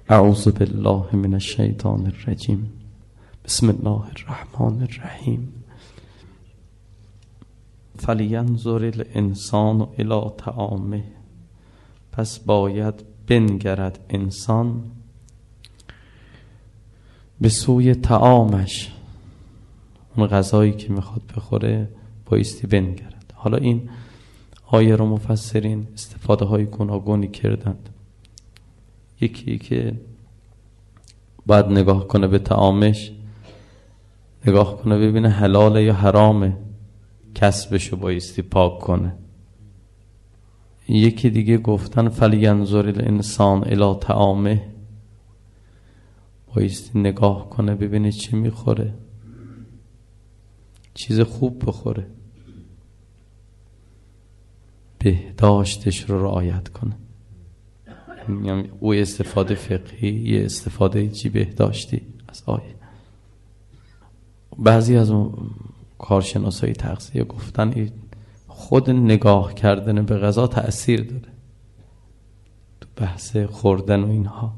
اعوذ بالله من الشیطان الرجیم. بسم الله الرحمن الرحیم. فلینظر الانسان الی طعامه، پس باید بنگرد انسان به سوی طعامش، اون غذایی که میخواد بخوره بایستی بنگرد. حالا این آیه رو مفسرین استفاده های گوناگونی کردند. یکی که باید نگاه کنه به طعامش، نگاه کنه ببینه حلاله یا حرامه، کسبشو بایستی پاک کنه. یکی دیگه گفتن فلینظر الانسان الی طعامه، بایستی نگاه کنه ببینه چی میخوره، چیز خوب بخوره، بهداشتش رو رعایت کنه. یعنی او استفاده فقهی، یه استفاده چی بهداشتی از آیه. بعضی از اون کارشناسای تغذیه گفتن خود نگاه کردن به غذا تأثیر داره تو بحث خوردن و اینها.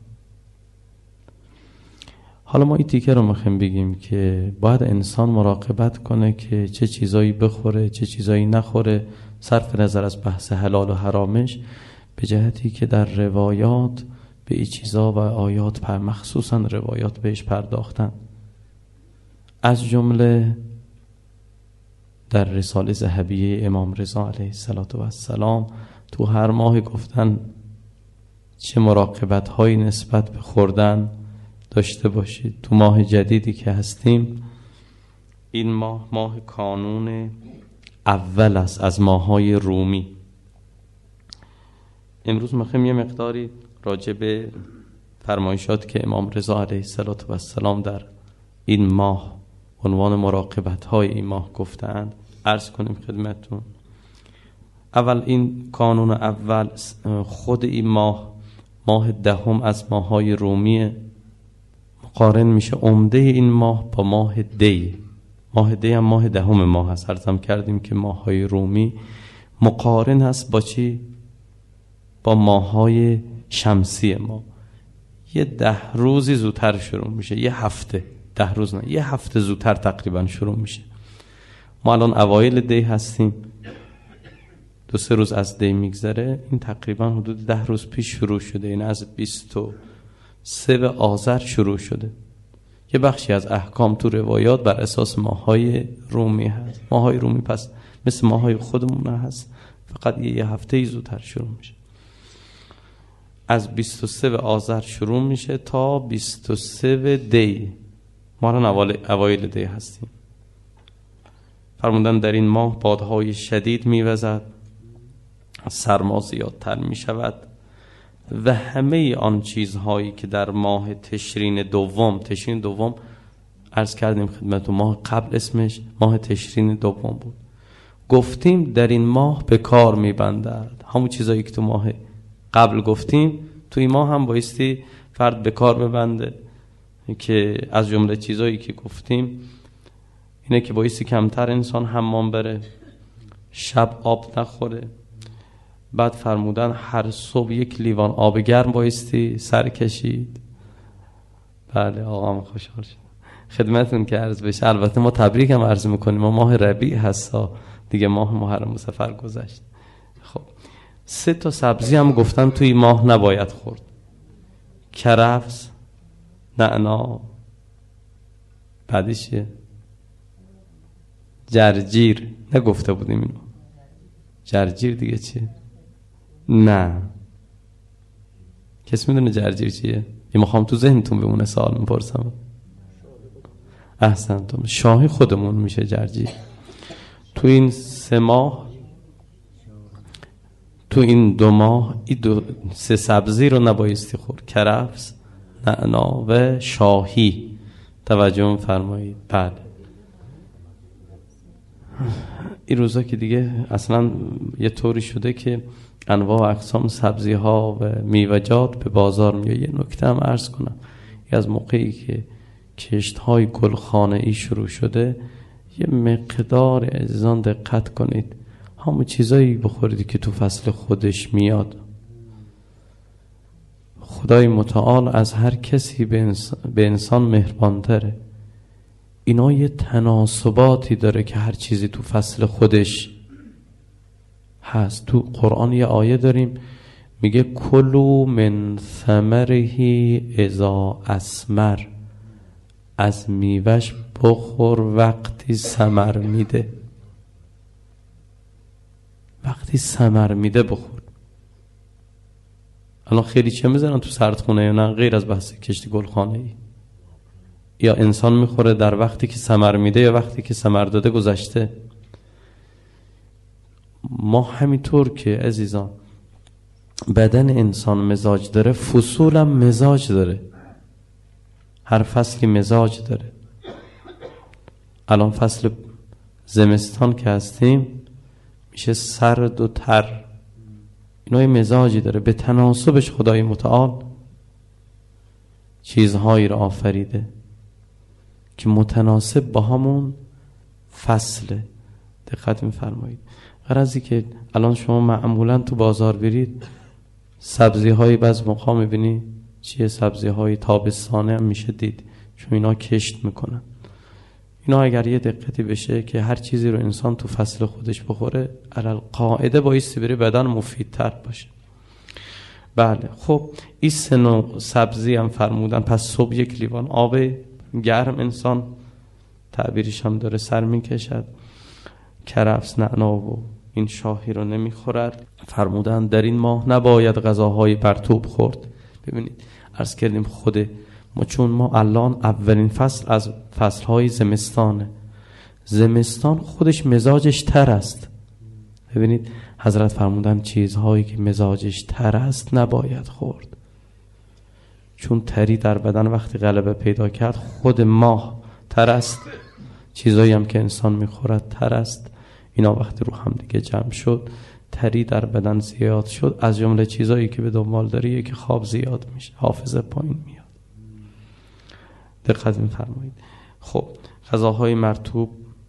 حالا ما این تیکه رو میخوایم بگیم که باید انسان مراقبت کنه که چه چیزایی بخوره چه چیزایی نخوره، صرف نظر از بحث حلال و حرامش، به جهتی که در روایات به این چیزا و آیات مخصوصا روایات بهش پرداختن. از جمله در رساله ذهبیه امام رضا علیه السلام تو هر ماه گفتن چه مراقبت هایی نسبت به خوردن داشته باشید. تو ماه جدیدی که هستیم، این ماه کانون اول است از ماه‌های رومی. امروز میخوایم یه مقداری راجع به فرمایشات که امام رضا علیه السلام در این ماه عنوان مراقبت های این ماه گفتند عرض کنیم خدمتون. اول این کانون اول، خود این ماه دهم از ماه‌های رومی مقارن میشه. عمده این ماه با ماه دی، ماه دی هم ماه دهم ماه هست. عرضم کردیم که ماه‌های رومی مقارن هست با چی؟ با ماه‌های شمسی ما. یه 10 روزی زودتر شروع میشه، یه هفته، 10 روز نه، یه هفته زودتر تقریبا شروع میشه. ما الان اوایل دی هستیم، 2-3 روز از دی میگذره. این تقریبا حدود 10 روز پیش شروع شده، این از 23 آذر شروع شده. یه بخشی از احکام تو روایات بر اساس ماه‌های رومی هست. ماه‌های رومی پس مثل ماه‌های خودمون هست، فقط یه هفته زودتر شروع میشه. از 23 آذر شروع میشه تا 23 دی. ما الان اوایل دی هستیم. فرمودن در این ماه بادهای شدید میوزد، سرما زیادتر میشود و همه آن چیزهایی که در ماه تشرین دوم عرض کردیم خدمتتون، ماه قبل اسمش ماه تشرین دوم بود، گفتیم در این ماه به کار میبندد. همون چیزایی که تو ماه قبل گفتیم تو این ماه هم بایستی فرد به کار ببنده، که از جمله چیزایی که گفتیم اینه که بایستی کمتر انسان حمام بره، شب آب نخوره. بعد فرمودن هر صبح 1 لیوان آب گرم بایستی سر کشید. بله آقا من خوشحال شدم خدمتون که عرض بشه. البته ما تبریک هم عرض میکنیم، ما ماه ربیع هستا دیگه، ماه محرم و صفر گذشت. خب 3 تا سبزی هم گفتن توی ماه نباید خورد: کرفس، نعنا، بعدش جرجیر. نگفته بودیم اینو؟ جرجیر دیگه چیه؟ نه کسی میدونه جرجیر چیه؟ یه میخوام تو ذهنتون بمونه، سوال میپرسم. احسنتون، شاهی خودمون میشه جرجیر. تو این 3 ماه، تو این 2 ماه این 3 سبزی رو نبایستی خورد: کرفس، نعنا و شاهی. توجه فرمایید. بله این روزا که دیگه اصلا یه طوری شده که انواع و اقسام سبزی ها و میوه‌جات به بازار میاد. یه نکته هم عرض کنم، از موقعی که کشت های گلخانه ای شروع شده، یه مقدار عزیزان دقت کنید، همون چیزایی بخورید که تو فصل خودش میاد. خدای متعال از هر کسی به انسان مهربان‌تره. اینا یه تناسباتی داره که هر چیزی تو فصل خودش هست. تو قرآن یه آیه داریم میگه کلوا من ثمره اذا اثمر، از میوهش بخور وقتی ثمر میده. وقتی ثمر میده بخور. الان خیلی چه میزنن تو سردخونه یا نه، غیر از بحث کشتی گلخانه ای؟ یا انسان میخوره در وقتی که ثمر میده یا وقتی که ثمر داده گذشته؟ ما همینطور که عزیزان بدن انسان مزاج داره، فصول هم مزاج داره، هر فصلی مزاج داره. الان فصل زمستان که هستیم میشه سرد و تر، اینا مزاجی داره. به تناسبش خدای متعال چیزهایی را آفریده که متناسب با همون فصله. دقت می‌فرمایید. غرضی که الان شما معمولا تو بازار برید سبزی های بعض موقع میبینی چیه، سبزی های تابستانه هم میشه دید، چون اینا کشت میکنن. اینا اگر یه دقتی بشه که هر چیزی رو انسان تو فصل خودش بخوره، علل قاعده بایستی بری بدن مفیدتر باشه. بله خب این سه نوع سبزی هم فرمودن. پس صبح یک لیوان آب گرم انسان تعبیرش هم داره سر میکشد، کرفس، نعنا و این شاهی رو نمیخورد. فرمودن در این ماه نباید غذاهای مرطوب خورد. ببینید عرض کردیم خود ما، چون ما الان اولین فصل از فصلهای زمستانه، زمستان خودش مزاجش تر است. ببینید حضرت فرمودن چیزهایی که مزاجش تر است نباید خورد، چون تری در بدن وقتی غلبه پیدا کرد خود ماه تر است، چیزهایی هم که انسان میخورد تر است. اینا وقتی رو هم دیگه جمع شد تری در بدن زیاد شد. از جمله چیزهایی که به دنبال داره که خواب زیاد میشه، حافظه پایین میاد. دقت می‌فرمایید. خب غذاهای مرطوب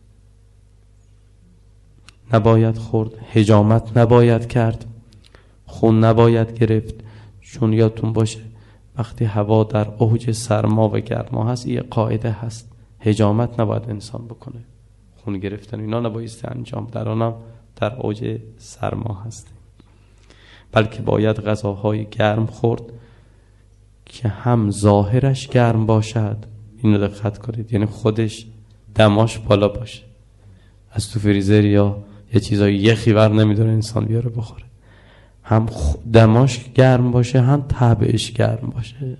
نباید خورد، حجامت نباید کرد، خون نباید گرفت. چون یادتون باشه وقتی هوا در اوج سرما و گرما هست یه قاعده هست، حجامت نباید انسان بکنه، خون گرفتن اینا نبایستی انجام، در آنم در اوج سرما هستیم. بلکه باید غذاهای گرم خورد که هم ظاهرش گرم باشد، اینو دقت کنید، یعنی خودش دماش بالا باشه، از تو فریزر یا یه چیزای یخی ور نمیدونه انسان بیاره بخوره، هم دماش گرم باشه هم طبعش گرم باشه.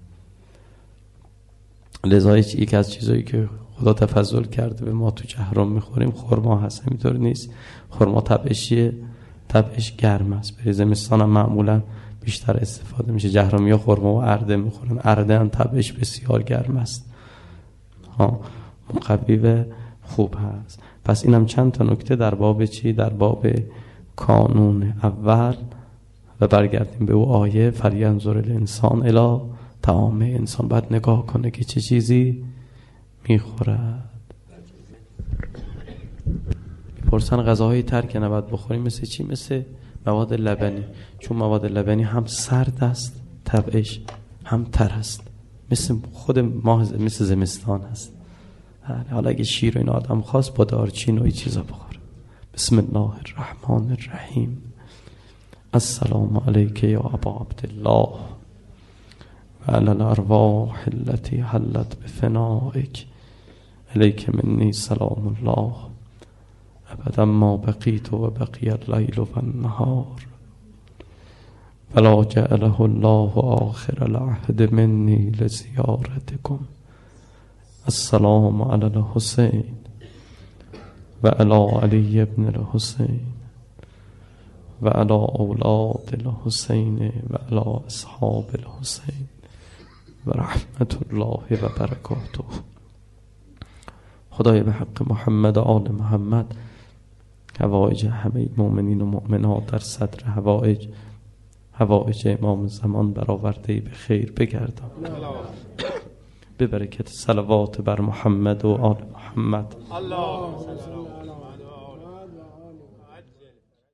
لذا یکی از چیزایی که خدا تفضل کرده به ما تو جهرم میخوریم خرما هست. همینطور نیست، خرما طبعشیه، طبعش گرم است. برای زمستان هم معمولا بیشتر استفاده میشه. جهرمی ها خرما و ارده میخورن، ارده هم طبعش بسیار گرم است، مقوی و خوب هست. پس اینم چند تا نکته در باب چی؟ در باب کانون اول. و برگردیم به او آیه فلینظر الانسان الی طعامه. انسان باید نگاه کنه که چه چیزی میخورد. میپرسن غذاهای تر که نباید بخوریم مثل چی؟ مثل مواد لبنی، چون مواد لبنی هم سرد است طبعش، هم تر است، مثل خود ماه، مثل زمستان هست. حالا اگه شیر و این آدم خواست با دارچین و این چیزا بخوره. بسم الله الرحمن الرحیم. السلام علیک یا ابا عبدالله و علی الارواح التي حلت بفنائک، الیک منی سلام الله ابدا ما بقیت و بقی اللیل و النهار ولا جعله الله آخر العهد منی لزیارتکم. السلام علی الحسین و علی علی ابن الحسین و علی اولاد الحسین و علی اصحاب الحسین و رحمت الله و برکاته. خدای به حق محمد و آل محمد حوائج همه مؤمنین و مؤمنات در صدر حوائج امام زمان برآورده به خیر بگردان. به برکت صلوات بر محمد و آل محمد.